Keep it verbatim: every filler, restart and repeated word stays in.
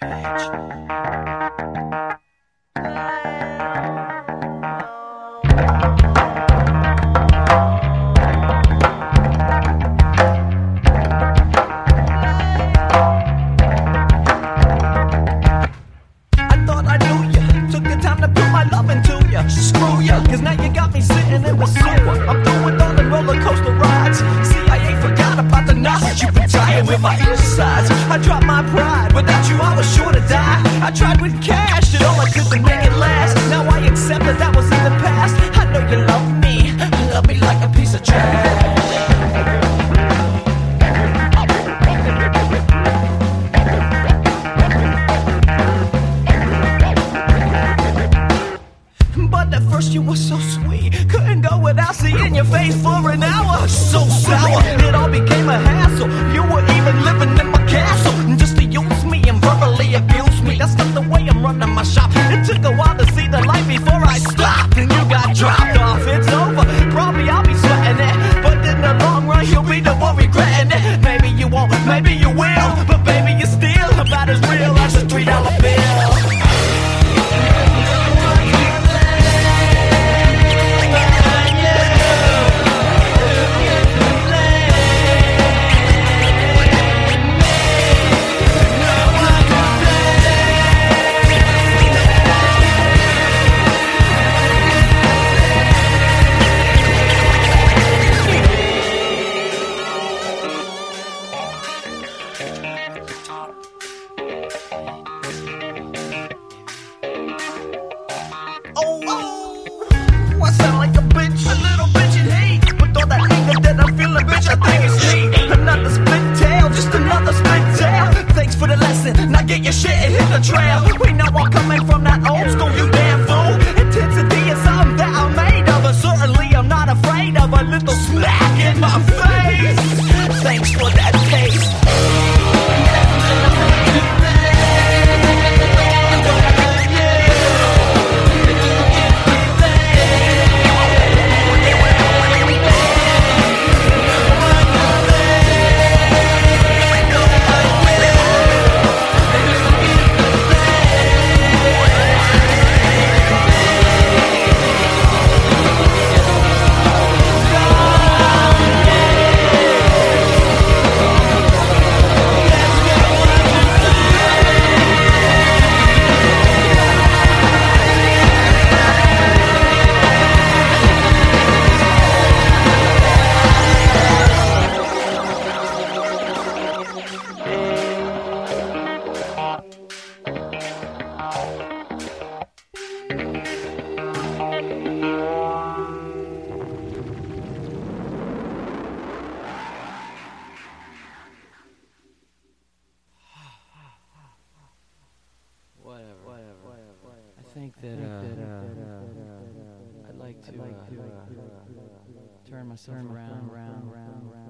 thought I knew ya, took the time to put my love into ya. Screw ya, cause now you got me sitting in the sewer. I'm through with all the roller coaster rides. C I A forgot about the knowledge you've been tying with my insides. I dropped my pride, without you I was sure to die. I tried with cash, did all I could to make it last. Now I accept that that was in the past. I know you love me, love me like a piece of trash. You were so sweet, couldn't go without seeing your face for an hour. So sour, it all became a hassle. You were even living in my castle, just to use me and verbally abuse me. That's not the way I'm running my shop. It took a while to see the light before I stopped, and you got dropped off. It's over, probably I'll be sweating it, but in the long run you'll be the one regretting it. Maybe you won't, maybe you will, but baby you're still about as real as a three dollar bill. Get your shit and hit the trail. We know I'm coming from that old school, you damn fool. Intensity is something that I'm made of, but certainly I'm not afraid of a little smack in my face. Thanks for that taste. I think that, uh, I'd like to, uh, turn myself around, around, around, around.